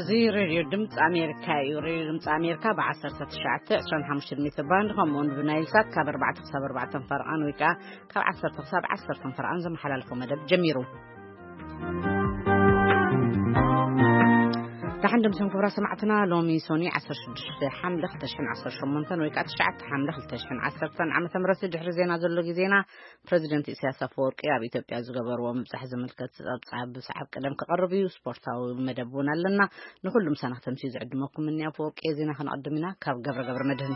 زي راديو دمت أمريكا راديو دمت أمريكا بعشر ستة 25 متر باند خمون بنايلسات كبر بعد حساب 4 فرقان ويكا كعشر حساب 10 فرقان زي محل لكم مدد جميرو تحندم سمك برا سمعتنا لومي سوني 10 حمل تشحن 10 شمونتن ويكا تشعت حمل تشحن 10 عام تمرس جحر زينا زلو زينا بريزيدنت إسياس أفورقي أبي إثيوبيا زغبر ومبصح زملكت صعب قدم كقربي سبورتاو مدبونا لنا نكلم سنه تمسيز عدمكم مني أفورقي زينا خنقدمنا كاب قبر مدهن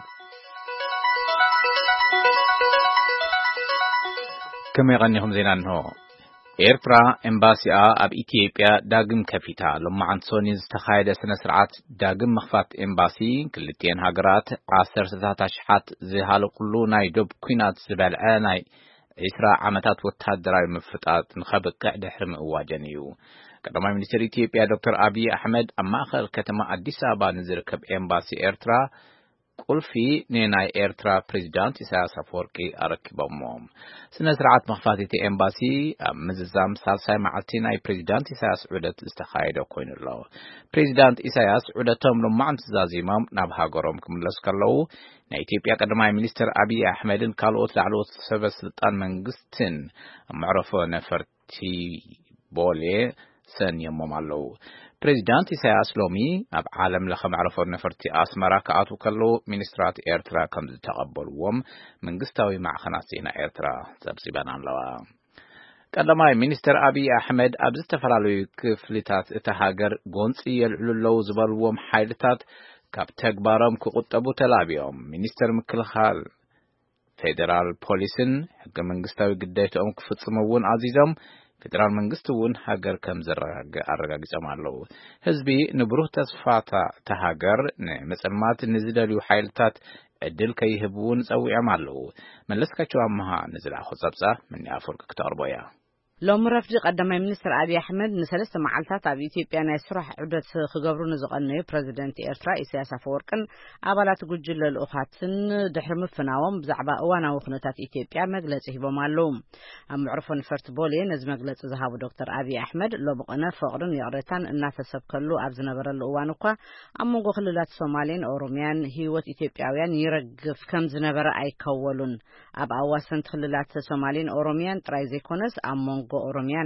كما يغنيهم زينان هو إيرترا إمباسيا أب إثيوبيا داغم كفيتا لما عن سونيز تخايد سنة سرعات داغم مخفات إمباسي كلتين هاجرات 10 شحات زهالو كلو ناي دوب كوينات زبالعا ناي 10 عامتات وتهدراي مفتات نخبق قاعد حرم اواجنيو قدما مينستر إثيوبيا دكتور أبي أحمد أما أخر كتما أديس أبا نزركب إمباسي إيرترا قل في نيناي إيرترا بريزيدنت إسياس أفورقي أركبهم سنة سرعات مخفاتي إمباسي مززام سالساي معلتي ناي بريزيدنت إسياس عودة استخايدة كوين الله بريزيدنت إسياس عودتهم لما انتزازي مام نابها قروم كملسكالو نا إثيوبيا قدما مينستر أبي أحمد كالوت لعلوت سبب سلطان منغستن معرفو نفرتي بولي سن يممالو بريزيدنت إسياس لومي أب عالم لخم عرفور نفرتي أسمرا كأتو كلو مينسترات إيرترا كم تقبلوهم من قستوي مع خناسينا إيرترا زبزيبان عن لوا قدما مينستر أبي أحمد أبز تفرالو كفلتات اتهاجر قنصي يلعلو زبالوهم حيلتات كاب تكبارهم كقطبو تلابيهم مينستر مكلخال فيدرال بوليسن حق من قستوي قديتهم كفتسموون عزيزهم فدرال منغستون هاجر كم زرق أرجع جمالو حزبي نبروه تصفاتا تهاجر مسلمات نزدلو حيلتات عدل كيهبون سوي عملو من لسكا شو عمها نزل أخذ زبزة من أفرق كتار بويا لو مرافق قدم مينستر أبي أحمد نسلست معلتات أبي إثيوبيا نسرح عدة خجبرون زقني بريزيدنت إيرترا إسياس أفورقن عبالات جوجل الأخاتن دحرم فناوم بزعبا وانا وخنتات إثيوبيا مجلسه بمعلوم أم عرفون فرت بولي نز مجلس ذهاب دكتور أبي أحمد لو بقنا فقرن يقرتان الناس سبكلو أبزنا برا الأوانقة أم جو خلالات سومالين أوروميان هيوت إثيوبياويان يرجف كم زنبرا أي كولون أب أواسن خلالات سومالين أوروميان ترايزي كونس أم أوروميان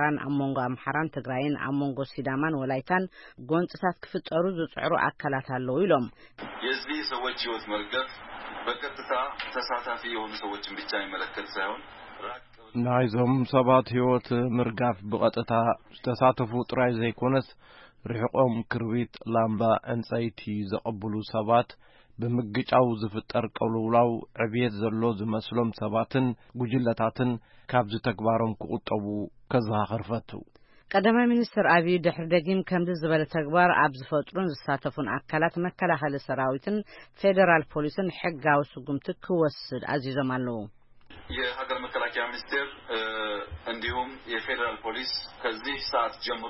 أمحران تجرين أمونغو سيدامان ولايتان قنصات كفترو زصعرو أكلات هالو يلوم يزبي سويت يوت مرقف بكتتا تساتافي يوم سويت بيتشاي ملكت سايون نايزهم سبات يوت مرقف بقطتا تساتفو طراي زي كونس رحقهم كرويت لامبا انسايتي زقبلو سبات بمجጫው ዝፍጠር ቀውላው ዕብየት ዘሎ ዝመስሎም ሰባትን ጉጅለታትን ካብ ዝተግባሮም ክቁጠቡ ከዘኻኽርፈቱ ቀዳማይ ሚኒስትር አብይ ድሕር ደጊም ከምዚ ዝበለ ተግባር ኣብ ዝፈጥሩን ዝሳተፉን አካላት መከላኸሊ ሰራዊትን ፌደራል ፖሊስን ሕጋዊ ስጉምቲ ክወስድ አዚዞም ኣለዉ የሀገር መከላከያ ሚኒስቴር እንዲሁም የፌደራል ፖሊስ ከዚህ ሰዓት ጀምሮ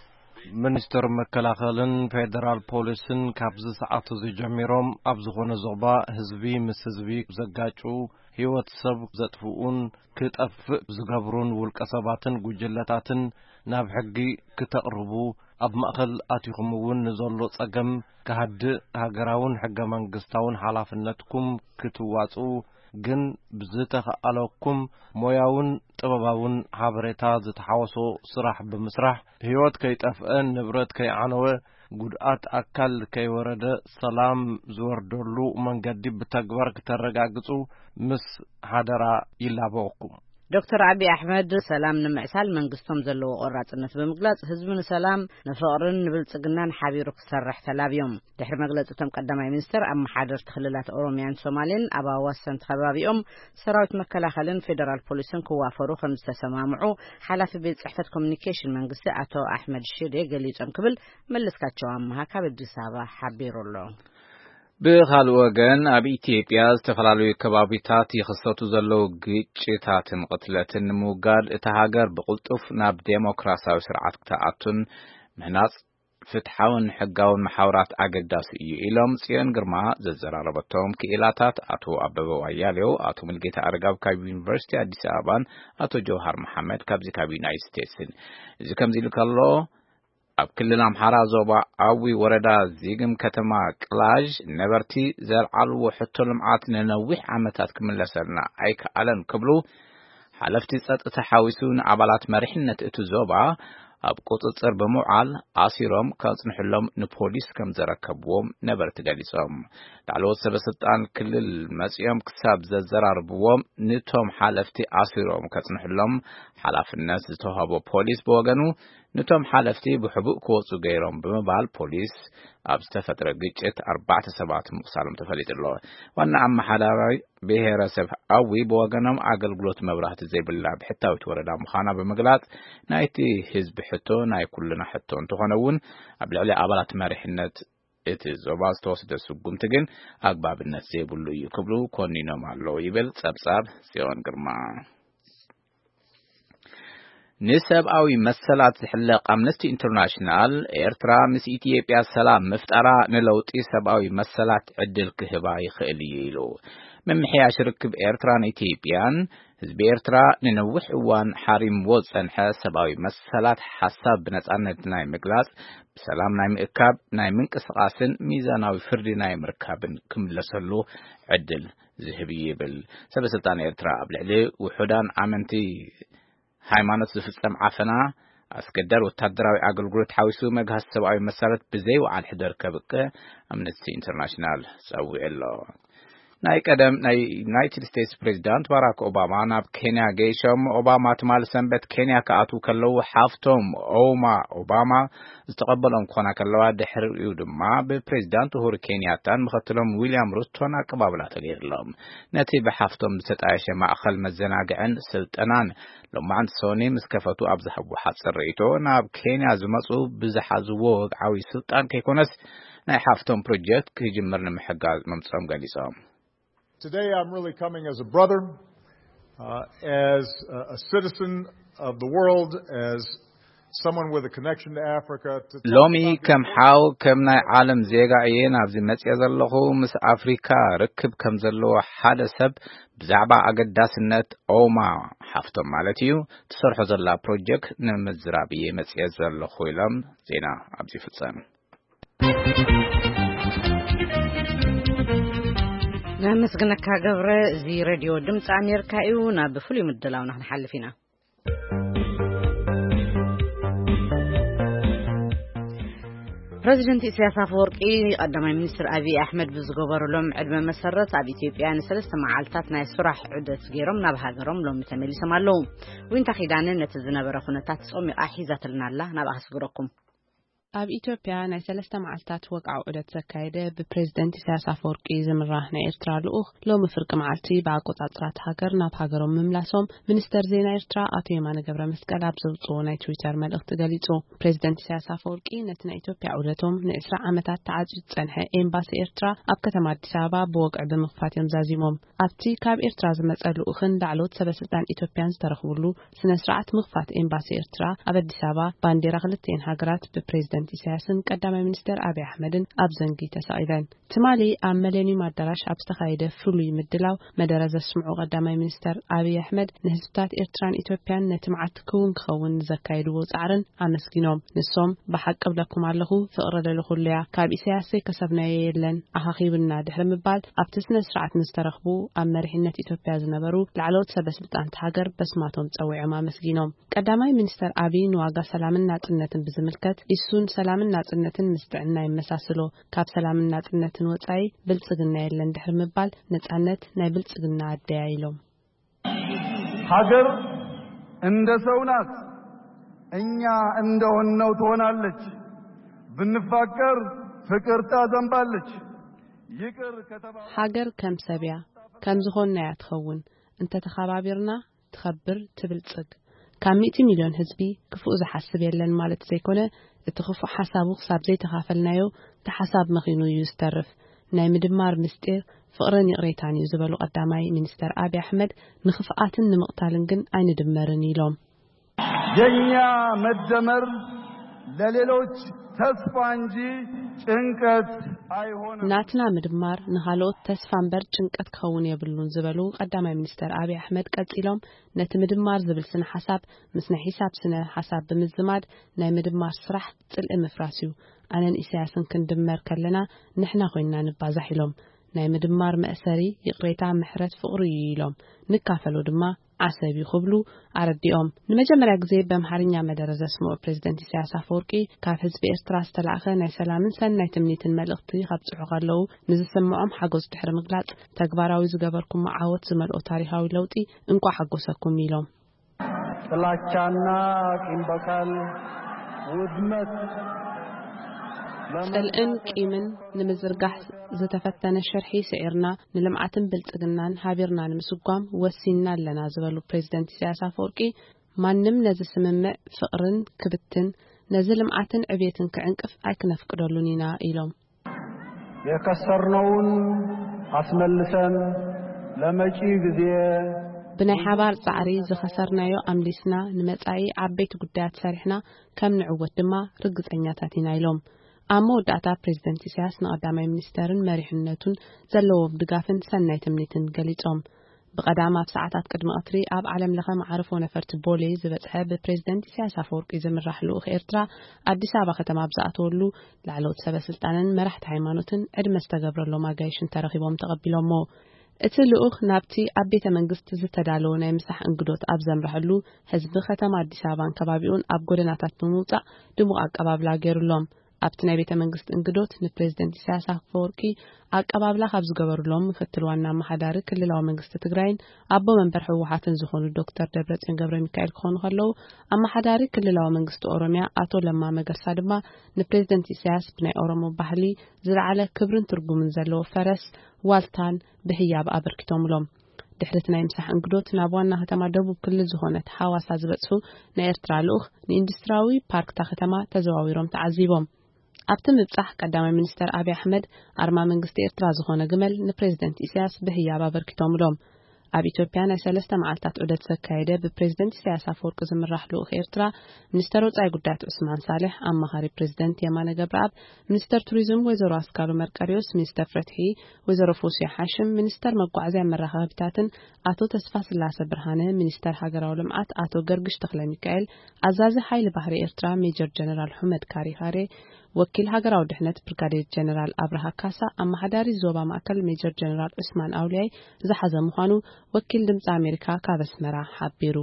ሚኒስትር መከላኸልን ፌደራል ፖሊስን ካብዚ ሰዓት ጀሚሮም ኣብ ዝኾነ ዞባ ህዝቢ ምስ ህዝቢ ዘጋጩ ህይወት ሰብ ዘጥፉኡን ክጠፍእ ዝገብሩን ውልቀ ሰባትን ጉጅለታትን ናብ ሕጊ ክተቕርቡ ኣብ ማእኸል ኣቲኹምውን ንዘሎ ጸገም ካህድእ ሃገራውን ሕገ መንግስታውን ሓላፍነትኩም ክትዋጹ ግን ብዝተኸኣለኩም ሞያውን ጥበባውን ሓበሬታ ዝተሓወሶ ስራሕ ብምስራሕ ህይወት ከይጠፍአን ንብረት ከይዓነወ ጉድኣት አካል ከይወረደ ሰላም ዝወርደሉ መንገዲ ብተግባር ከተረጋግጹ ምስ ሓደራ ይላበወኩም دكتور أبي أحمد سلام نمعسال منقصتم زلو قراتنا بمقلاص حزبنا سلام نفقرن نبلصقنا حبيرو كسرح تلابيوم دحر مقلاصتم قدماي مينستر أم حاضر تخللات أوروميان سومالين أبا وسن خبابيوم سراوت مكلاخلن فيدرال بوليسن كوافرو خمس تسمعوا حلف بيت صحفة كوميونيكيشن منقصة أتو أحمد الشيري قليجم قبل ملسكاتشو أمها كابدي سابا حبيرو الله بخال وجن أبي إثيوبيا استفرالو كبابيتات يخصتو زلو جيتشات قتلة موجاد اتهاجر بقلطف ناب ديمقراطية وسرعة تاعتن مناص فتحون حقاون محاورات أقداس إيلام سيان جرما زراربتهم كإلاتات أتو أبو وياليو أتو ملقيت أرقاب كاب يونيفرسيتي أديس أبان أتو جوهر محمد كابزي كاب يونايتد ستيتس إذا كم ذلك الله ኣብ ክልል ኣምሓራ ዞባ ኣዊ ወረዳ ዚግም ከተማ ቅላጅ ነበርቲ ዘልዓልዎ ሕቶ ልምዓት ንነዊሕ ዓመታት ክምለሰልና ኣይከኣለን ክብሉ ሓለፍቲ ጸጥታ ሓዊሱ ንኣባላት መሪሕነት እቲ ዞባ ኣብ ቁጥጥር ብምውዓል ኣሲሮም ከጽንሕሎም ንፖሊስ ከም ዘረከብዎም ነበርቲ ገሊጾም ላዕለዎት ሰበስልጣን ክልል መጽኦም ክሳብ ዘዘራርብዎም ንቶም ሓለፍቲ ኣሲሮም ከጽንሕሎም ሓላፍነት ዝተዋህቦ ፖሊስ በወገኑ ንቶም ሓለፍቲ ብሕቡእ ክወጹ ገይሮም ብምባል ፖሊስ ኣብ ዝተፈጠረ ግጭት 4 ሰባት ምቁሳሎም ተፈሊጡሎ ዋና ኣመሓዳራዊ ብሔረሰብ ኣዊ በወገኖም ኣገልግሎት መብራህቲ ዘይብላ ብሕታዊት ወረዳ ምዃና ብምግላጽ ናይቲ ህዝቢ ሕቶ ናይ ኩልና ሕቶ እንትኾነውን ኣብ ልዕሊ ኣባላት መሪሕነት እቲ ዞባ ዝተወሰደ ስጉምቲ ግን ኣግባብነት ዘይብሉ እዩ ክብሉ ኮኒኖም ኣለዉ ይብል ጸብጻብ ጽዮን ግርማ ንሰብኣዊ መሰላት ዝሕለቕ ኣምነስቲ ኢንተርናሽናል ኤርትራ ምስ ኢትዮጵያ ሰላም ምፍጠራ ንለውጢ ሰብኣዊ መሰላት ዕድል ክህባ ይኽእል እዩ ኢሉ ምምሕያሽ ርክብ ኤርትራን ኢትዮጵያን ህዝቢ ኤርትራ ንነዊሕ እዋን ሓሪምዎ ዝጸንሐ ሰብኣዊ መሰላት ሓሳብ ብነጻነት ናይ ምግላጽ ብሰላም ናይ ምእካብ ናይ ምንቅስቓስን ሚዛናዊ ፍርዲ ናይ ምርካብን ክምለሰሉ ዕድል ዝህብ ይብል ሰበስልጣን ኤርትራ ኣብ ልዕሊ ውሑዳን ኣመንቲ ሃይማኖት ዝፍጸም ዓፈና ኣስገዳድ ወታደራዊ ኣገልግሎት ሓዊሱ መግሃስ ሰብኣዊ መሰረት ብዘይወዓል ሕደር ከብቀ ኣምነስቲ ኢንተርናሽናል ጸዊዑ ኣሎ ናይ ቀደም ናይ ዩናይትድ ስቴትስ ፕሬዚዳንት ባራክ ኦባማ ናብ ኬንያ ገይሾም ኦባማ ትማል ሰንበት ኬንያ ከኣቱ ከለዉ ሓፍቶም ኦባማ ዝተቐበሎም ኮና ከለዋ ድሕሪኡ ድማ ብፕሬዚዳንት ኡሁሩ ኬንያታን ምኽትሎም ዊልያም ሩቶን ኣቀባብላ ተገይርሎም ነቲ ብሓፍቶም ዝተጣየሸ ማእኸል መዘናግዕን ስልጠናን ሎማዓንቲ ሶኒ ምስ ከፈቱ ኣብ ዝሃብዎ ሓፅር ርእይቶ ናብ ኬንያ ዝመፁ ብዝሓዝዎ ወግዓዊ ስልጣን ከይኮነስ ናይ ሓፍቶም ፕሮጀክት ክጅምር ንምሕጋዝ መምፅኦም ገሊፆም Today I'm really coming as a brother, as a citizen of the world, as someone with a connection to Africa. Lomi kam haw kam nay alam zega ayen abzi metsya zallahu mis Afrika rikib kam zallo hada sab bzaba agadasnet oma haftom malatiyu tsorxo zalla project nemzrabiye metsya zallahu ilam zena abzi fitsam نمسكنك قبر زي راديو دمت أمريكا إيونا بفلي مدلا ونحن حلفينا بريزيدنت إسياس أفورقي قدم المنستر أبي أحمد بزغبر لهم عدم مسرت أبي إثيوبيا نسلس معالتات ناي سرح عدة غيرهم نبهاجرهم لهم متملي سمالهم وين تخيدان نتزنا برخونتات صومي أحيزة لنا الله نبه سغركم ኣብ ኢትዮጵያ ናይ 3 መዓልታት ወቅዓው ዑደት ዘካየደ ብፕሬዝደንት ኢሳያስ አፈወርቂ ዝምራሕ ናይ ኤርትራ ልኡኽ ሎሚ ፍርቂ መዓልቲ ብኣቆጻጽራት ሃገር ናብ ሃገሮም ምምላሶም ሚኒስተር ዜና ኤርትራ ኣቶ የማነ ገብረ መስቀል ኣብ ዘውጽኦ ናይ ትዊተር መልእኽቲ ገሊጹ ፕሬዝደንት ኢሳያስ አፈወርቂ ነቲ ናይ ኢትዮጵያ ዑደቶም ን20 ዓመታት ተዓጽዩ ጸንሐ ኤምባሲ ኤርትራ ኣብ ከተማ አዲስ ኣበባ ብወቅዕ ብምኽፋት እዮም ዛዚሞም ኣብቲ ካብ ኤርትራ ዝመጸ ልኡኽን ላዕሎት ሰበስልጣን ኢትዮጵያን ዝተረኽብሉ ስነ ስርዓት ምኽፋት ኤምባሲ ኤርትራ ኣብ አዲስ ኣበባ ባንዴራ ክልተን ሃገራት ብፕሬዝደንት ኢሳያስን ቀዳማይ ሚኒስተር አብይ አሕመድን ኣብ ዘንጊ ተሳኢለን ትማሊ ኣብ ሚሌኒየም አዳራሽ ኣብ ዝተኻየደ ፍሉይ ምድላው መደረ ዘስምዑ ቀዳማይ ሚኒስተር አብይ አሕመድ ንህዝብታት ኤርትራን ኢትዮጵያን ነቲ መዓልቲ ክውን ክኸውን ዘካይድዎ ጻዕርን ኣመስጊኖም ንሶም ብሓቂ ብለኩም ኣለኹ ፍቕሪ ለለኹልያ ካብ ኢሳያስ ከሰብናየ የለን ኣኻኺብና ድሕሪ ምባል ኣብቲ ስነ ስርዓት ንዝተረኽቡ ኣብ መሪሕነት ኢትዮጵያ ዝነበሩ ላዕሎት ሰበስልጣን ሃገር በስማቶም ጸዊዖም ኣመስጊኖም ቀዳማይ ሚኒስተር አብይ ንዋጋ ሰላምን ናጽነትን ብዝምልከት ኢሱን ሰላምን ናጽነትን ምስትዕና ይመሳሰሎ ካብ ሰላምን ናጽነትን ወጻይ ብልጽግና የለን ድሕሪ ምባል ነጻነት ናይ ብልጽግና አደያይሎም ሀገር እንደ ሰው ናት እኛ እንደሆነው ትሆናለች ብንፋቀር ፍቅር ታዘንባለች ይቅር ከተባ ሀገር ከም ሰብያ ከም ዝኾንና ያትኸውን እንተ ተኸባቢርና ትኸብር ትብልጽግ ካብ 100 ሚሊዮን ህዝቢ ክፉእ ዝሓስብ የለን ማለት ዘይኮነ እቲ ክፉእ ሓሳቡ ክሳብ ዘይተኻፈልናዮ ተሓሳብ መኺኑ እዩ ዝተርፍ ናይ ምድማር ምስጢር ፍቕርን ይቕሬታን እዩ ዝበሉ ቀዳማይ ሚኒስተር አብይ አሕመድ ንኽፍኣትን ንምቕታልን ግን አይንድመርን ኢሎም የኛ መደመር ለሌሎች ተስፋ እንጂ ጭንቀት አይሆንም። ናትና ምድማር ንኻልኦት ተስፋ እምበር ጭንቀት ክኸውን የብሉን ዝበሉ ቀዳማይ ሚኒስተር አብይ አሕመድ ቀጺሎም ነቲ ምድማር ዝብል ስነ ሓሳብ ምስ ናይ ሒሳብ ስነ ሓሳብ ብምዝማድ ናይ ምድማር ስራሕ ጽልኢ ምፍራስ እዩ ኣነን ኢሳያስን ክንድመር ከለና ንሕና ኮይንና ንባዛሕ ኢሎም ናይ ምድማር መእሰሪ ይቕሬታ ምሕረት ፍቕሪ ኢሎም ንካፈሉ ድማ ዓሰብ ይኽብሉ ኣረዲኦም ንመጀመርያ ግዜ በአምሓርኛ መደረ ዘስምዑ ፕሬዝደንት ኢሳያስ አፈወርቂ ካብ ህዝቢ ኤርትራ ዝተላእኸ ናይ ሰላምን ሰናይ ትምኒትን መልእኽቲ ካብጽሑ ከለዉ ንዝሰምዖም ሓጎስ ድሕሪ ምግላጽ ተግባራዊ ዝገበርኩም ዓወት ዝመልኦ ታሪኻዊ ለውጢ እንኳ ሓጎሰኩም ኢሎም ጥላቻና ቂም በቀል ውድመት ጽልእን ቂምን ንምዝርጋሕ ዝተፈተነ ሸርሒ ስዒርና ንልምዓትን ብልጽግናን ሃቢርና ንምስጓም ወሲና ኣለና ዝበሉ ፕሬዝደንት ኢሳያስ አፈወርቂ ማንም ነዚ ስምምዕ ፍቕርን ክብትን ነዚ ልምዓትን ዕብየትን ክዕንቅፍ ኣይክነፍቅደሉን ኢና ኢሎም የከሰርነውን አስመልሰን ለመጪ ጊዜ ብናይ ሓባር ጻዕሪ ዝኸሰርናዮ ኣምሊስና ንመጻኢ ዓበይቲ ጉዳያት ሰሪሕና ከም ንዕወት ድማ ርግጸኛታት ኢና ኢሎም ኣብ መወዳእታ ፕሬዝደንት ኢሳያስ ንቀዳማይ ሚኒስተርን መሪሕነቱን ዘለዎም ድጋፍን ሰናይ ትምኒትን ገሊጾም ብቀዳማ ኣብ ሰዓታት ቅድሚ ቀትሪ ኣብ ዓለም ለኸ ማዕረፎ ነፈርቲ ቦሌ ዝበጽሐ ብፕሬዝደንት ኢሳያስ አፈወርቂ ዝምራሕ ልኡኽ ኤርትራ ኣዲስ አበባ ከተማ ብዛእተወሉ ላዕለዎት ሰበስልጣንን መራሕቲ ሃይማኖትን ዕድመ ዝተገብረሎም ኣጋይሽን ተረኺቦም ተቐቢሎሞ እቲ ልኡኽ ናብቲ ኣብ ቤተ መንግስቲ ዝተዳለወ ናይ ምሳሕ እንግዶት ኣብ ዘምረሐሉ ህዝቢ ከተማ ኣዲስ አበባን ከባቢኡን ኣብ ጎደናታት ብምውጻእ ድሙቕ ኣቀባብላ ገይሩሎም ኣብቲ ናይ ቤተ መንግስት እንግዶት ንፕሬዝደንት ኢሳያስ አፈወርቂ ኣቀባብላ ካብ ዝገበሩሎም ምክትል ዋና ኣመሓዳሪ ክልላዊ መንግስቲ ትግራይን ኣቦ መንበር ህወሓትን ዝኾኑ ዶክተር ደብረጽዮን ገብረ ሚካኤል ክኾኑ ከለዉ ኣመሓዳሪ ክልላዊ መንግስቲ ኦሮሚያ ኣቶ ለማ መገርሳ ድማ ንፕሬዝደንት ኢሳያስ ብናይ ኦሮሞ ባህሊ ዝለዓለ ክብርን ትርጉምን ዘለዎ ፈረስ ዋልታን ብህያብ ኣበርኪቶምሎም ድሕሪት ናይ ምሳሕ እንግዶት ናብ ዋና ከተማ ደቡብ ክልል ዝኾነት ሓዋሳ ዝበጽሑ ናይ ኤርትራ ልኡኽ ንኢንዱስትሪያዊ ፓርክታ ከተማ ተዘዋዊሮም ተዓዚቦም ኣብቲ ምብጻሕ ቀዳማይ ሚኒስተር አብይ አሕመድ ኣርማ መንግስቲ ኤርትራ ዝኾነ ግመል ንፕሬዝደንት ኢሳያስ ብህያብ ኣበርኪቶምሎም ኣብ ኢትዮጵያ ናይ 3 መዓልታት ዑደት ዘካየደ ብፕሬዝደንት ኢሳያስ አፈወርቂ ዝምራሕ ልኡኽ ኤርትራ ሚኒስተር ወጻኢ ጉዳያት ዑስማን ሳሌሕ ኣማኻሪ ፕሬዝደንት የማነ ገብረአብ ሚኒስተር ቱሪዝም ወይዘሮ አስካሉ መርቀሪዮስ ሚኒስተር ፍትሒ ወይዘሮ ፎሲያ ሓሽም ሚኒስተር መጓዓዝያ መራኸቢታትን አቶ ተስፋ ስላሰ ብርሃነ ሚኒስተር ሃገራዊ ልምዓት አቶ ገርግሽ ተክለ ሚካኤል አዛዚ ኃይል ባህሪ ኤርትራ ሜጀር ጀነራል ሑመድ ካሪኻሬ ወኪል ሃገራዊ ድሕነት ብርጋዴር ጀነራል አብርሃ ካሳ ኣመሓዳሪ ዞባ ማእከል ሜጀር ጀነራል ዑስማን አውሊያይ ዝሓዘ ምዃኑ ወኪል ድምፂ ኣሜሪካ ካብ ኣስመራ ሓቢሩ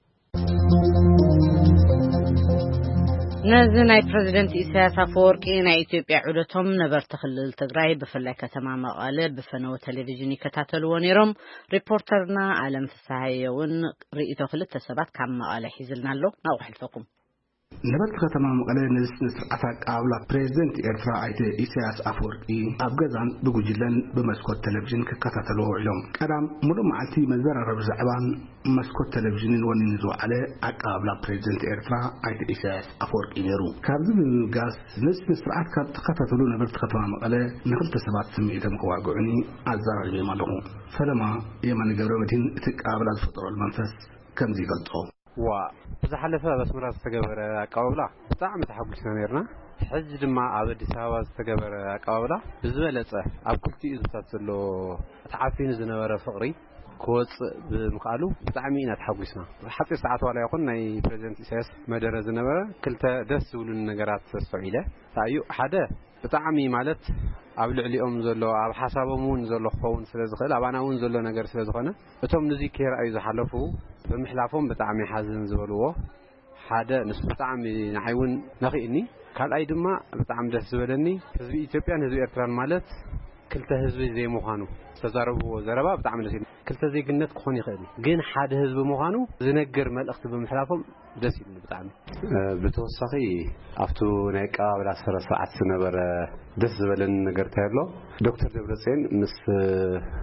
ነዚ ናይ ፕሬዝደንት ኢሳያስ አፈወርቂ ናይ ኢትዮጵያ ዑደቶም ነበርቲ ክልል ትግራይ ብፍላይ ከተማ መቐለ ብፈነወ ቴሌቪዥን ይከታተልዎ ነይሮም ሪፖርተርና ዓለም ፍሳሐየውን ርእይቶ ክልተ ሰባት ካብ መቐለ ሒዝልና ኣሎ ናብኡ ሕልፈኩም نبت ختم مقالة نزل عفاك أولا بريزنت إرترا عيد إسياس أفورقي أبجزان بوجلن بمسكوت تلفزيون ككتاتلو علوم كلام مدو معتي مزبر ربزعبان مسكوت تلفزيون وننزو على أقابلا بريزنت إرترا عيد إسياس أفورقي نيرو كابزن الجاس نزل سرعات كتاتلو نبت ختم مقالة نقلت سبات سميتم قواقعني أزار اللي مالهم فلما يمن جرودين تقابلا الفطر المنفس كم زي قلتهم وزحلفه بس مرات استجبر قاولا بطعم تحققنا نيرنا حج دما اب اديس ابا استجبر قاولا بزبلص اب كلتي يزتاتلو تعافين زنبره فقري كوص بمقالو بطعمينا تحققنا حتى ساعات ولا يكون ناي بريزنت اساس مدرز زنبره كلتا دس ولن نغرات تسعيله تايو حدا بطعمي مالت ኣብ ልዕሊኦም ዘሎ ኣብ ሓሳቦም ውን ዘሎ ኸውን ስለዝኽእል ኣባና ውን ዘሎ ነገር ስለዝኾነ እቶም ነዚ ከራዩ ዝሓለፉ ብምሕላፎም ብጣዕሚ ሓዝን ዝበልዎ ሓደ ንስ ብጣዕሚ ንዓይውን ነኺእኒ ካልኣይ ድማ ብጣዕሚ ደስ ዝበለኒ ህዝቢ ኢትዮጵያን ህዝቢ ኤርትራን ማለት ክልተ ህዝቢ ዘይምዃኑ ተዛረብዎ ዘረባ ብጣዕሚ ደስ ይብል ክልተ ዘይግነት ክኾን ይኽእል ግን ሓደ ህዝቢ ምዃኑ ዝነገር መልእኽቲ ብምሕላፎም ደስ ይብል ብጣዕሚ ብተወሳኺ ኣብቱ ናይ ቀባብላ ስርዓት ዝነበረ ደስ ዝበለን ነገር ታይሎ ዶክተር ደብረጽዮን ምስ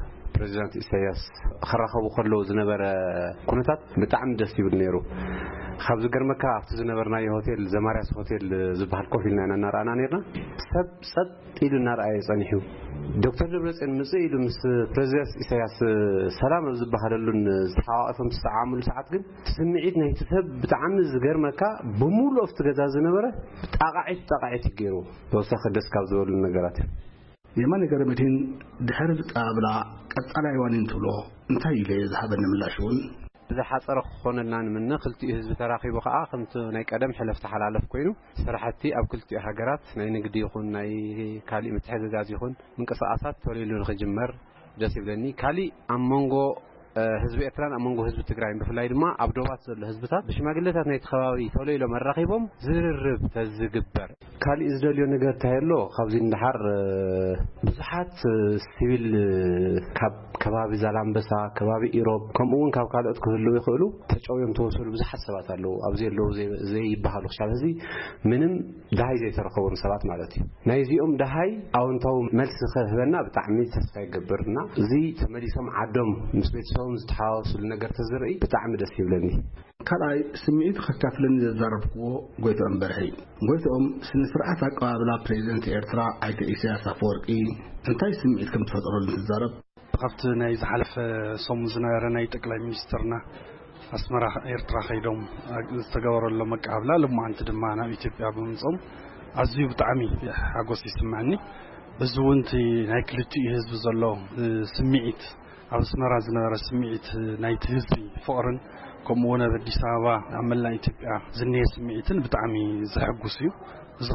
ፕሬዝዳንት ኢሳያስ خرخبو ከለው ዝነበረ ኩነታት ብጣዕሚ ደስ ይብል ነይሩ خبز جرمكا أفتز نبرنا يهوتيل زماريس هوتيل زبحر كوفي لنا نرانا نيرنا سب صد إلو نار أي صنيحو دكتور دبرس إن مسئلو مس بريزيدنت إساياس سلام زبحر لون صحافهم استعامل ساعات جد سمعتنا يتسب بتعمز جرمكا بمولو افتجاز نبرة تقاعد تجيرو توسخ الدس كابزول النجارات የማን ገረመቴን ድሕር ጣብላ ቀጣላ ይዋንን ትሎ እንታይ ኢለ ዝሃበን ምላሽውን ብዝሓፀረ ክኾነና ንምነ ክልቲኡ ህዝቢ ተራኺቡ ከዓ ከምቲ ናይ ቀደም ሕለፍ ተሓላለፍ ኮይኑ ስራሕቲ ኣብ ክልቲኡ ሃገራት ናይ ንግዲ ይኹን ናይ ካሊእ ምትሕግጋዝ ይኹን ምንቅስቓሳት ተወሊሉ ንኽጅመር ደስ ይብለኒ ካሊእ ኣብ መንጎ ህዝቢ ኤርትራን ኣብ መንጎ ህዝቢ ትግራይን ብፍላይ ድማ ኣብ ዶባት ዘሎ ህዝብታት ብሽማግለታት ናይ ተኸባቢ ተወሊሎም መራኺቦም ዝርርብ ተዝግበር ካሊእ ዝደልዮ ነገር ታየሎ ካብዚ እንዳሓር ብዙሓት ሲቪል ከባቢ ዛላምበሳ ከባቢ ኢሮብ ከምኡውን ካብ ካልኦት ክህልው ይኽእሉ ተጨውዮም ተወሰሉ ብዙሓት ሰባት ኣለዉ ኣብዚ ኣለዉ ዘይበሃሉ ክሻብ እዚ ምንም ዳሃይ ዘይተረኸቡን ሰባት ማለት እዩ ናይ እዚኦም ዳሃይ ኣዎንታዊ መልሲ ክህበና ብጣዕሚ ተስፋ ይገብርና እዚ ተመሊሶም ዓዶም ምስ ቤተሰቦም ዝተሓዋወሱሉ ነገር ተዝርኢ ብጣዕሚ ደስ ይብለኒ ካልኣይ ስምዒት ከካፍለን ዘዛረብክዎ ጎይቶኦም በርሒ ጎይቶኦም ስነ ስርዓት ኣቀባብላ ፕሬዚደንት ኤርትራ ኣይተ ኢሳያስ ኣፈወርቂ እንታይ ስምዒት ከም ትፈጥረሉ ትዛረብ ካብቲ ናይ ዝሓለፈ ሰሙን ዝነበረ ናይ ጠቅላይ ሚኒስትርና ኣስመራ ኤርትራ ኸይዶም ዝተገበረሎም ኣቀባብላ ልሙዓንቲ ድማ ናብ ኢትዮጵያ ብምጾም ኣዝዩ ብጣዕሚ ሓጎስ ይስምዓኒ በዚ እውን እቲ ናይ ክልቲኡ ህዝቢ ዘሎ ስምዒት ኣብ ኣስመራ ዝነበረ ስምዒት ናይቲ ህዝቢ ፍቕርን ከምኡውን ኣብ ኣዲስ ኣበባ ኣብ መላእ ኢትዮጵያ ዝኒሀ ስምዒትን ብጣዕሚ ዘሐጉስ እዩ እዚ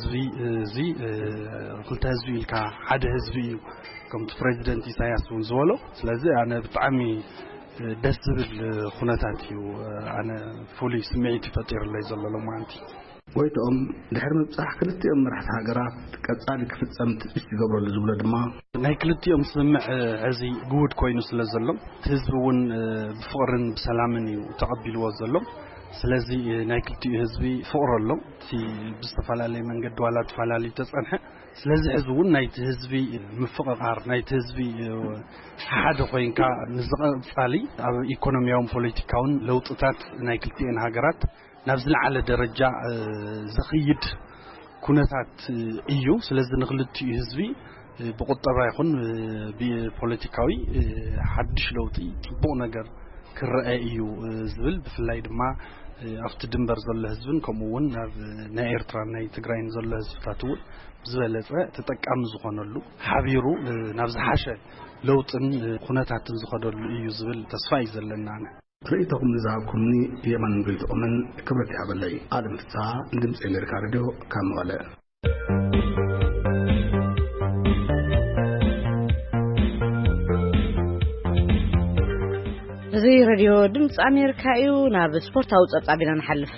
ክልተ ህዝቢ ኢልካ ሓደ ህዝቢ እዩ ከምቲ ፕሬዚደንት ኢሳያስ እውን ዝበሎ ስለዚ ኣነ ብጣዕሚ ደስ ዝብል ኩነታት እዩ ኣነ ፍሉይ ስምዒት ይፈጢሩለይ ዘሎ ሎማዓንቲ ጎይቶኦም ድሕሪ ምብፃሕ ክልቲኦም መራሕቲ ሃገራት ቀጻሊ ክፍጸም ትዕቢት ይገብረሉ ዝብሎ ድማ ናይ ክልቲኦም ስምዕ እዚ ጉድ ኮይኑ ስለ ዘሎ ህዝቢ እውን ብፍቕርን ብሰላምን እዩ ተቐቢልዎ ዘሎ ስለዚ ናይ ክልቲኡ ህዝቢ ፍቕረሎ እቲ ብዝተፈላለየ መንገዲ ዋላ ተፈላለዩ ተጸንሐ ስለዚ ሕዚ እውን ናይቲ ህዝቢ ምፍቕቓር ናይቲ ህዝቢ ሓደ ኮይንካ ንዝቐጻሊ ኣብ ኢኮኖሚያውን ፖለቲካውን ለውጥታት ናይ ክልቲአን ሃገራት ናብ ዝለዓለ ደረጃ ዝኽይድ ኩነታት እዩ ስለዚ ንክልቲኡ ህዝቢ ብቁጠባ ይኹን ብፖለቲካዊ ሓድሽ ለውጢ ጽቡቕ ነገር ክረአ እዩ ዝብል ብፍላይ ድማ ኣብቲ ድንበር ዘሎ ህዝብን ከምኡውን ናይ ኤርትራ ናይ ትግራይን ዘሎ ህዝብታት እውን ዝበለጸ ተጠቃሚ ዝኾነሉ ሓቢሩ ናብ ዝሓሸ ለውጥን ኩነታትን ዝኸደሉ እዩ ዝብል ተስፋ እዩ ዘለና ኣነ رأيتكم نزاعكمني يمن قلتكم من كبرتي عبالي عالم الساعة ندمس أمريكا راديو كان مغلاء زي راديو دمس أمريكا يونا بسبورت أو تطابينا نحلف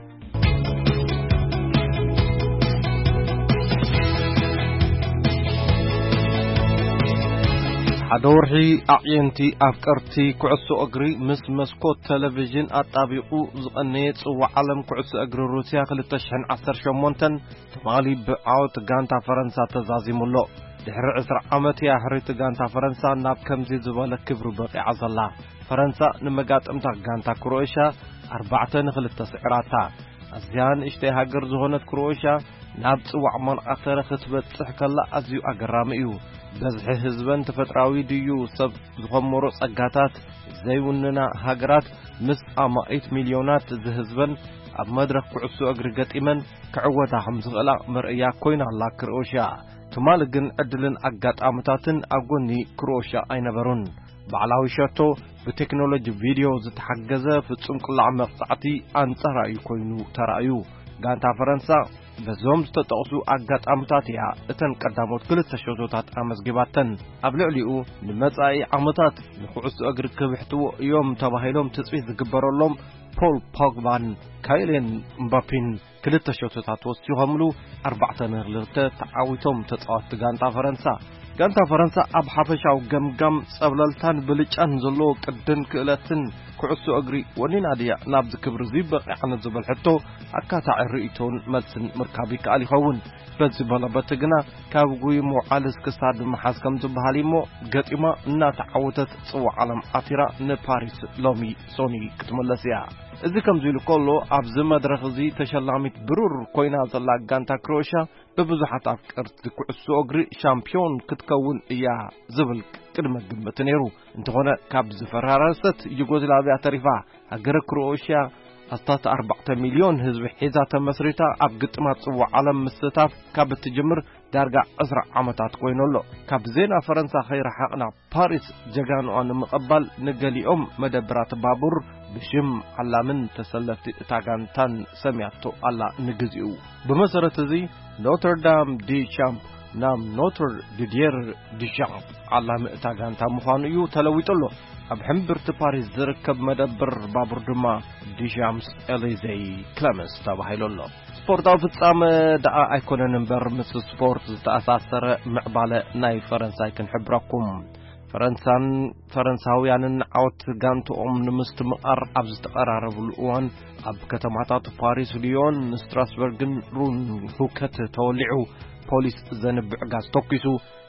حدورحي أعينتي أفكرتي كعسو أجري مسكوت تلفزيون أطابقو زقنيت وعالم كعسو أجري روسيا خلتشحن 10 شمونتن تمالي بعوت غانتا فرنسا تزازيم الله دحر 10 عامت يا حريت غانتا فرنسا ناب كمزي زباله كبر بقي عزلا فرنسا نمغاطمتا غانتا كروشيا 4 خلت سعراتا أزيان اشتي هاجر زهونت كروشيا ناب صوع من أخر ختبصح كلا أزيو أجراميو بزح حزبن تفطراوي ديو سب زخمرو صقاتات زيوننا هاجرات مس 100 مليونات زحزبن اب مدرك كعسو اغرغطيمن كعوتا حمزقلا مرئيا كوينا لا كروشيا تمالغن عدلن اغاطامتاتن اغوني كروشيا اينبرون بعلاوي شاتو بتكنولوجي فيديو زتحجزه فصم قلع مقطعتي انصراي كوينو ترايو غانتا فرنسا بزوم تتقصو اغاطامتاتيا اتن قداموت كلت شوتات امزغباتن ابلعليو نمصاي عمتات نخعسو اغر كبحتو يوم تباهيلوم تصفيت زغبرولوم بول بوغبان كايلين مبابين كلت شوتات وسيوهملو 4 نغلت تعاويتهم تطاوت غانتا فرنسا ጋንታ ፈረንሳ ኣብ ሓፈሻው ገምጋም ጸብለልታን ብልጫን ዘሎ ቅድን ክእለትን ኩዕሶ እግሪ ወኒና ድያ ናብ ዝክብር ዝበቕዓነት ዝበል ሕቶ ኣካታዕ ርእይቶን መልስን ምርካብ ይከኣል ይኸውን በዚ በለበት ግና ካብ ጉይሞ ዓልስ ክሳድ መሓዝ ከም ዝበሃል እሞ ገጢማ እናተዓወተት ጽዋዕ ዓለም ኣቲራ ንፓሪስ ሎሚ ሶኒ ክትመለስ እያ እዚ ከምዚ ኢሉ ከሎ ኣብዚ መድረኽ እዚ ተሸላሚት ብሩር ኮይና ዘላ ጋንታ ክሮኤሽያ በብዙሓት ኣፍቀርቲ ኩዕሶ እግሪ ሻምፒዮን ክትከውን እያ ዝብል ቅድመ ግምት ነይሩ እንተኾነ ካብ ዝፈራረሰት ዩጎዝላቪያ ተሪፋ ሃገር ክሮኤሽያ ኣስታት 4 ሚልዮን ህዝቢ ሒዛ ተመስሪታ ኣብ ግጥማት ጽዋዕ ዓለም ምስተታፍ ካብ እትጅምር ዳርጋ 10 ዓመታት ኮይኑሎ ካብ ዜና ፈረንሳ ኸይረሓቕና ፓሪስ ጀጋንዋ ንምቕባል ንገሊኦም መደብራት ባቡር ብሽም ዓላምን ተሰለፍቲ እታ ጋንታን ሰሚያቶ ኣላ ንግዚኡ ብመሰረት እዚ ኖትርዳም ዲ ሻምፕ ናብ ኖትር ዲዲየር ዲሻምፕ ዓላሚ እታ ጋንታ ምዃኑ እዩ ተለዊጡሎ ኣብ ሕምብርቲ ፓሪስ ዝርከብ መደብር ባቡር ድማ ዲሻምፕስ ኤሊዜይ ክለመንስ ተባሂሉሎ ስፖርታዊ ፍጻመ ደኣ ኣይኮነን እምበር ምስ ስፖርት ዝተኣሳሰረ ምዕባለ ናይ ፈረንሳይ ክንሕብረኩም ፈረንሳውያንን ዓወት ጋንቶኦም ንምስትምቓር ኣብ ዝተቐራረብሉ እዋን ኣብ ከተማታት ፓሪስ ሊዮን ስትራስበርግን ሩን ሁከት ተወሊዑ ፖሊስ ዘንብዕ ጋዝ ተኪሱ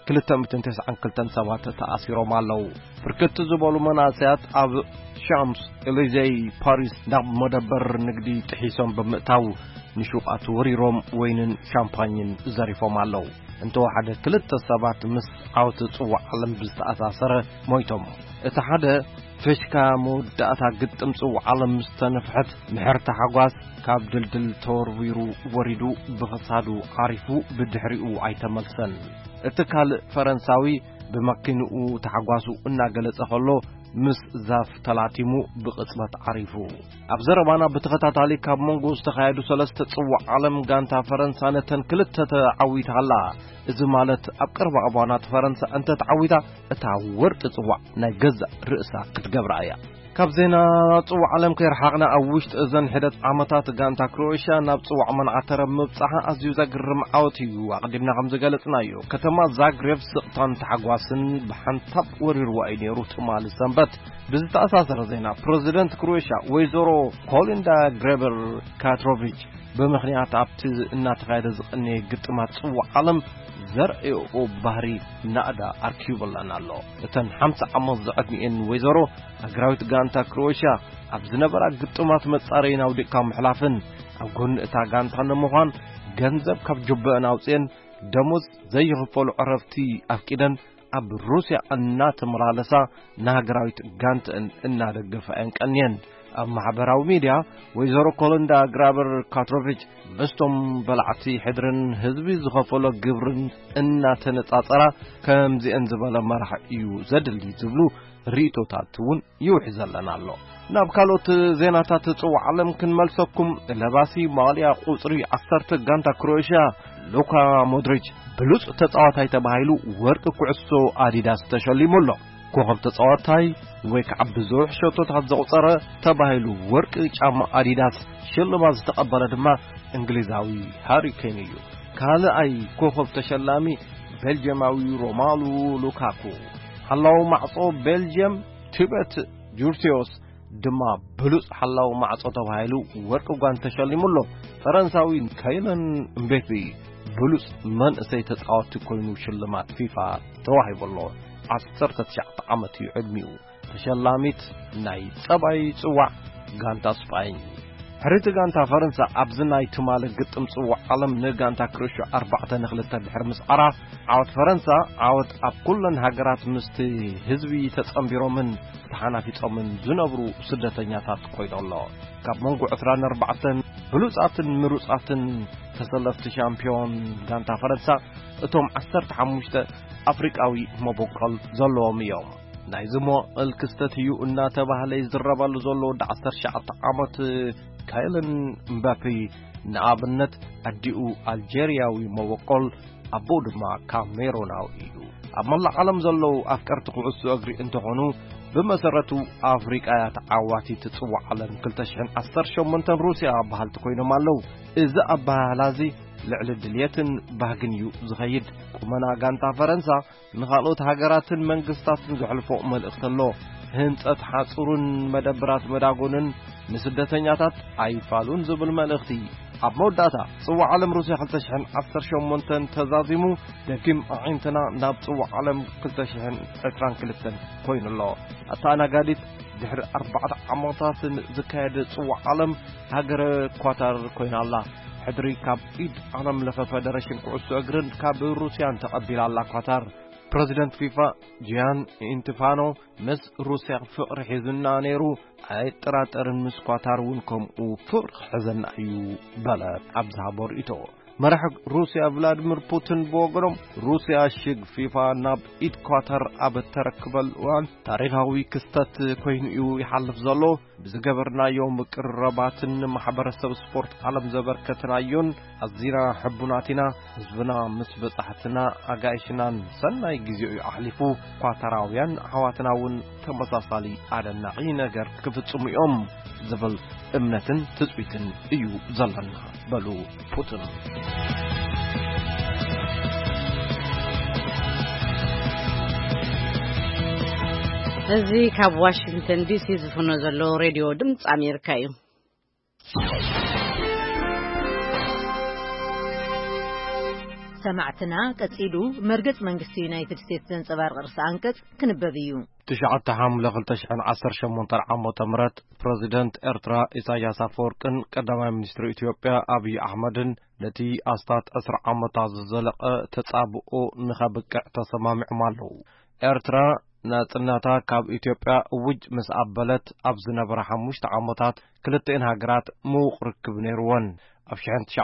292 ሰባት ተኣሲሮም ኣለዉ ብርክት ዝበሉ መናእሰያት ኣብ ሻምፕስ ኤሊዜይ ፓሪስ ናብ መደበር ንግዲ ጥሒሶም ብምእታው ንሹቃት ወሪሮም ወይንን ሻምፓኝን ዘሪፎም ኣለዉ እንተወሓደ 2 ሰባት ምስ ዓወት ጽዋዕ ዓለም ብዝተኣሳሰረ ሞይቶም እቲ ሓደ ፍሽካ መወዳእታ ግጥም ጽዋዕ ዓለም ምስተነፍሐት ምሕርቲ ሓጓስ ካብ ድልድል ተወርዊሩ ወሪዱ ብኽሳዱ ዓሪፉ ብድሕሪኡ ኣይተመልሰን እቲ ካልእ ፈረንሳዊ ብመኪንኡ ተሓጓሱ እናገለጸ ከሎ ምስ ዛፍ ተላቲሙ ብቕጽበት ዓሪፉ ኣብ ዘረባና ብተኸታታሊ ካብ መንጎ ዝተኻየዱ 3 ጽዋዕ ዓለም ጋንታ ፈረንሳ ነተን 2 ተዓዊታ ኣላ እዚ ማለት ኣብ ቀረባ እዋናት ፈረንሳ እንተ ተዓዊታ እታ ወርቂ ጽዋዕ ናይ ገዛእ ርእሳ ክትገብራ እያ ካብ ዜና ጽዋዕ ዓለም ከይረሓቕና ኣብ ውሽጢ እዘን ሕደት ዓመታት ጋንታ ክሮኤሽያ ናብ ጽዋዕ መንዓተረ ምብጻሕ ኣዝዩ ዘግርም ዓወት እዩ ኣቕዲምና ከም ዝገለጽናዮ ከተማ ዛግሬብ ስቕታን ተሓጓስን ብሓንታብ ወሪርዋ እዩ ነይሩ ትማሊ ሰንበት ብዝተኣሳሰረ ዜና ፕሬዚደንት ክሮኤሽያ ወይዘሮ ኮሊንዳ ግሬበር ካትሮቪች ብምኽንያት ኣብቲ እናተኻየደ ዝቕነየ ግጥማት ጽዋዕ ዓለም ዘርእዮ ባህሪ ናእዳ ኣርኪቡላን ኣሎ እተን 50 ዓመት ዝዕድሚአን ወይዘሮ ኣገራዊት ጋንታ ክሮኤሽያ ኣብ ዝነበራ ግጥማት መጻረይን ኣውዲቕካ ምሕላፍን ኣብ ጎኒ እታ ጋንታ ንምዃን ገንዘብ ካብ ጅብአን ኣውፅአን ደሞዝ ዘይኽፈሉ ዕረፍቲ ኣፍቂደን ኣብ ሩስያ እናተመላለሳ ንሃገራዊት ጋንተአን እናደገፈአን ቀንየን ኣብ ማሕበራዊ ሚድያ ወይዘሮ ኮሊንዳ ግሬበር ካትሮቪች ምስቶም በላዕቲ ሕድርን ህዝቢ ዝኸፈሎ ግብርን እናተነጻጸራ ከምዚአን ዝበለ መራሒ እዩ ዘድሊ ዝብሉ ርእቶታት እውን ይውሕዘለና ኣሎ ናብ ካልኦት ዜናታት ጽዋዕ ዓለም ክንመልሰኩም ለባሲ ማልያ ቁጽሪ 10 ጋንታ ክሮኤሽያ ሉካ ሞድሪች ብሉጽ ተጻዋታይ ተባሂሉ ወርቂ ኩዕሶ ኣዲዳስ ተሸሊሙሎ ኮኸብ ተጻዋታይ ወይ ከዓ ብዙሕ ሸቶታት ዘቁፀረ ተባሂሉ ወርቂ ጫማ ኣዲዳስ ሽልማት ዝተቀበለ ድማ እንግሊዛዊ ሃሪ ኬን እዩ ካልኣይ ኮኸብ ተሸላሚ ቤልጅየማዊ ሮማሉ ሉካኩ ሓላው ማዕጾ ቤልጅየም ቲቤት ጁርቲዮስ ድማ ብሉጽ ሓላው ማዕጾ ተባሂሉ ወርቂ ጓን ተሸሊሙሎ ፈረንሳዊ ካይለን እምቤፔ ብሉጽ መንእሰይ ተጻዋቲ ኮይኑ ሽልማት ፊፋ ተዋሂብሎ 19 ዓመት ዕድሚኡ ተሸላሚት ናይ ጸባይ ጽዋዕ ጋንታ ስፓኝ ሕሪት ጋንታ ፈረንሳ ኣብዝናይ ትማለ ግጥም ጽዋዕ ዓለም ንጋንታ ክሮኤሽያ 4-2 ድሕሪ ምስዓራ ዓወት ፈረንሳ ዓወት ኣብ ኩለን ሃገራት ምስቲ ህዝቢ ተጸምቢሮምን ተሓናፊጾምን ዝነብሩ ስደተኛታት ኮይኖሎ ካብ መንጎ 24 ብሉጻትን ምሩጻትን ተሰለፍቲ ሻምፒዮን ጋንታ ፈረንሳ እቶም 15 ኣፍሪቃዊ መቦቀል ዘለዎም እዮም ናይ ዝሞ እልክስተትዩ እናተባህለ ይዝረባሉ ዘሎ 19 ዓመት ካይለን እምባፔ ንኣብነት ኣዲኡ ኣልጄሪያዊ መቦቀል ኣቦ ድማ ካሜሮናዊ እዩ ኣብ መላእ ዓለም ዘለው ኣፍቀርቲ ኩዕሶ እግሪ እንትኾኑ بمسرته أفريقيا تعواتي تتصوع على 2018 روسيا بحالت كوينهم اللو إذا أبهالازي لعل الدليتن باغنيو زخيد كمانا غانتا فرنسا نخالوت هاجراتن منغستاتن زحلفو ملئختلو هنصت حصرون مدبرات مداغونن نسدتنياتات ايفالون زبل ملئختي اب موداتا صوع عالم روسيا 2018 تزازيمو دكيم عينتنا ناب صوع عالم 2022 كوينلو اتانا غاديت دحر 4 عامات زكايد صوع عالم هاجر كواتار كوينالا حدري كاب إيد عالم لفا فدرشن كعسو أجرن كاب روسيا تقبل على قطر بريزيدنت فيفا جيان انتفانو مس روسيا فقر حزننا نيرو اي تراترن مس قطر ونكم وفقر حزن ايو بلد ابزها بور ايتو مرحق روسيا فلاديمير بوتين بوغرم روسيا شيغ فيفا ناب إيد قطر اب تركبل وان تاريخاوي كستات كوين ايو يحلف زلو بزغبرنا يوم قرباتن محبرسب سبورت عالم زبركتنا يون ازينا حبوناتنا زبنا مسبصحتنا اغايشنا سناي غزيو احلفو قطراويان حواتنا ون تمساسالي ادناعي ነገር كفصميوم زبل امنتن تسويتن ايو زلنا بلو بوتين እዚህ ካብ ዋሽንግተን ዲሲ ዝፍኖ ዘሎ ሬዲዮ ድምጽ አሜሪካ እዩ سمعتنا قصيدو مرغص منግስቲ ዩናይትድ ስቴትስ ዘንጸባርቕ ርዕሰ አንቀጽ ክንበብ እዩ 1918 ዓመተ ምህረት ፕሬዝዳንት ኤርትራ ኢሳያስ አፈወርቅን ቀዳማይ ሚኒስትር ኢትዮጵያ አብይ አህመድን ነቲ አስታት 10 ዓመታት ዘለቀ ተጻብኦ ንኸብቅዕ ተሰማሚዖም ኣለዉ ኤርትራ ናጽናታ ካብ ኢትዮጵያ ውጅ ምስ አበለት ኣብ ዝነበረ 5 ዓመታት ክልተን ሃገራት ምውቕርክብ ነይሩወን ኣብ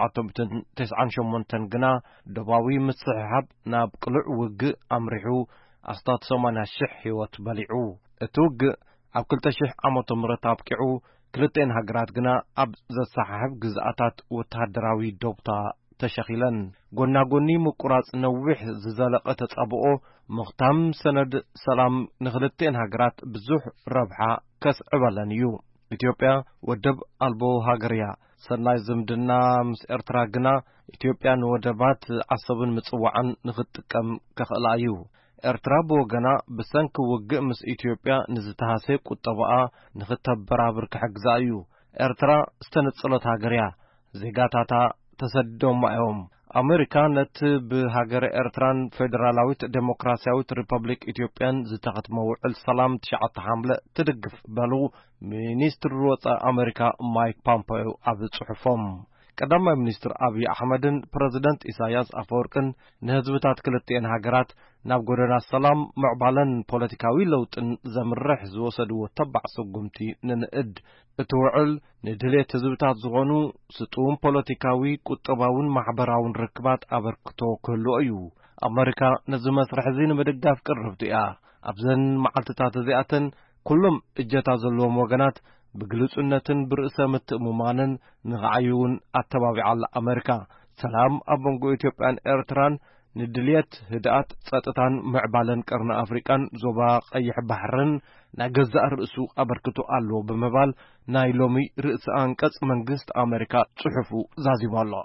1998 ግና ደባዊ ምስሕብ ናብ ቅልዕ ውግእ ኣምሪሑ ኣስታት 80,000 ህይወት በሊዑ እቲ ውግእ ኣብ 2000 ዓመተ ምህረት ኣብቂዑ ክልተን ሃገራት ግና ኣብ ዘሰሓሕብ ግዝኣታት ወተሃደራዊ ዶብታ ተሸኺለን ጎናጎኒ ምቁራጽ ነዊሕ ዝዘለቀ ተጻብኦ ምኽታም ሰነድ ሰላም ንኽልተን ሃገራት ብዙሕ ረብሓ ከስዕበለን እዩ ኢትዮጵያ ወደብ አልቦ ሃገርያ ሰናይ ዝምድና ምስ ኤርትራ ግና ኢትዮጵያ ንወደባት ዓሰብን ምጽዋዕን ንኽትጥቀም ከኽእላ እዩ ኤርትራ ብወገና ብሰንኪ ውግእ ምስ ኢትዮጵያ ንዝተሃሰ ቁጠባኣ ንኽተበራብር ክሕግዛ እዩ ኤርትራ ዝተነጸለት ሃገርያ ዜጋታታ ተሰደዶም እዮም አሜሪካ ነቲ ብሃገር ኤርትራን ፌደራላዊት ዴሞክራሲያዊት ሪፐብሊክ ኢትዮጵያን ዝተኸትመ ውዕል ሰላም 9 ሐምለ ትድግፍ በሉ ሚኒስትር ወጻኢ አሜሪካ ማይክ ፖምፔዮ ኣብ ጽሑፎም ቀዳማይ ሚኒስትር አብይ አህመድን ፕሬዝዳንት ኢሳያስ አፈወርቅን ንህዝብታት ክልተን ሃገራት ናብ ጎደና ሰላም ምዕባለን ፖለቲካዊ ለውጥን ዘምርሕ ዝወሰድዎ ተባዕ ስጉምቲ ንንእድ እቲ ውዕል ንድሌት ህዝብታት ዝኾኑ ስጡም ፖለቲካዊ ቁጠባውን ማሕበራውን ርክባት አበርክቶ ክህልዎ እዩ አሜሪካ ነዚ መስርሕ እዚ ንምድጋፍ ቅርብቲ እያ ኣብዘን መዓልትታት እዚኣተን ኩሎም እጀታ ዘለዎም ወገናት بجلسونتن برئاسة متأممانن نغعيون التبابع على أمريكا سلام أبنغو إثيوبيان إرتران ندليت هدأت ساتتان معبالن كرن أفريقان زوباق أيح بحرن نجزء رئيسو أبركتو ألو بمبال نايلومي رئيس أنكس منجست أمريكا صحفو زازي والله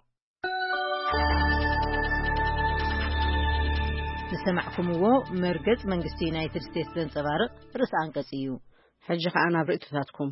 نسمعكم هو مركز منجست يونايتد ستيتس زنصبارق رئيس أنكس إيو حجة أنا برئتاتكم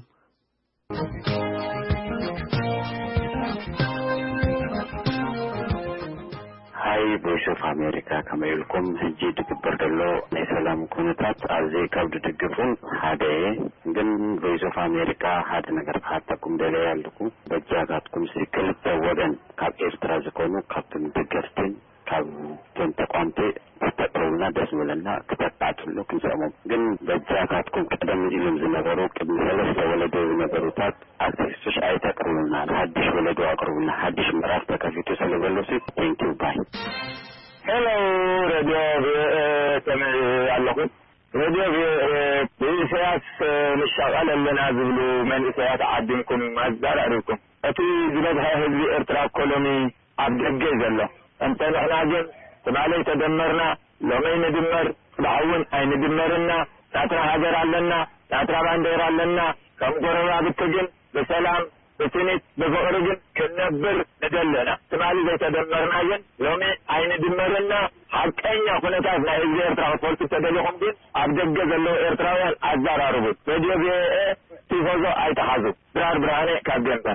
هاي بويس اوف امريكا كما يلكم هجي تكبر دلو نسلام كونتات ازي كابد تقفون هذا جن بويس اوف امريكا هذا نجر خاطكم دلو يالكم بجاغاتكم سيكل تودن كاب إرتراز كونو كابتن تقفتين كاب تنتقانتي تتقلنا دسملنا كتتعطلو كنسامو جن بجاغاتكم كتدم إلم زنبرو كبن ثلاث ولدو زنبروتات أكتشش أي تقرلنا حدش ولدو أقربنا حدش مرافتا كفيتو سلوغلوسي thank you bye hello radio سمعي علقوا radio بإسياس للشغال اللي نازلوا من إسياس عدمكم مزدار عليكم أتي زبادها هذي إرتراك كولوني عبد الجيز الله أنت نحن عجل تبعلي تدمرنا لو ما ندمر دعون أي ندمرنا ناترا هاجر علنا ناترا باندير علنا كم جرنا بتجن بسلام بسنت بفقرجن كنبر ندلنا تمالي زي تدمرنا جن يومي عين دمرنا حقيقة كنتاز لا إزاي إرترا فورت تدلهم جن أبدك زلوا إرتراويل أزار عربوت راديو بيه تيفوزو أي تحازو براني كابجنبر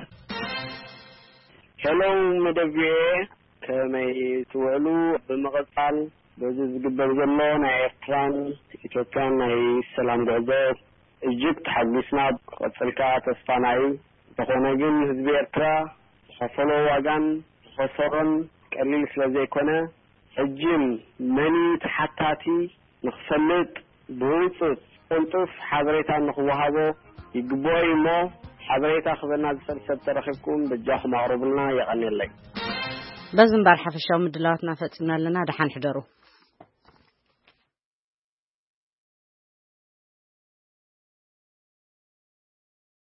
هلو مدبيه كما يتولو بمغطال بجز قبل زلون إيرتران إثيوبيان السلام جوزيف እጅግ حدثنا قتلك تسفاناي تكون جن ህዝብ ኤርትራ خفلو ዋጋን خسرن ቀሊል ስለዘይኮነ እጅም መኒ ተሐታቲ ንኽፈልጥ ብውፅት ቁልጡፍ ሓበሬታ ንኽወሃቦ ይግቦይ ሞ ሓበሬታ ክበና ዝፈልሰብ ተረኺብኩም በጃኹም ኣቕርቡልና የቐኒለይ በዝምባር ሓፈሻው ምድላዋትና ፈጽምና ለና ደሓን ሕደሩ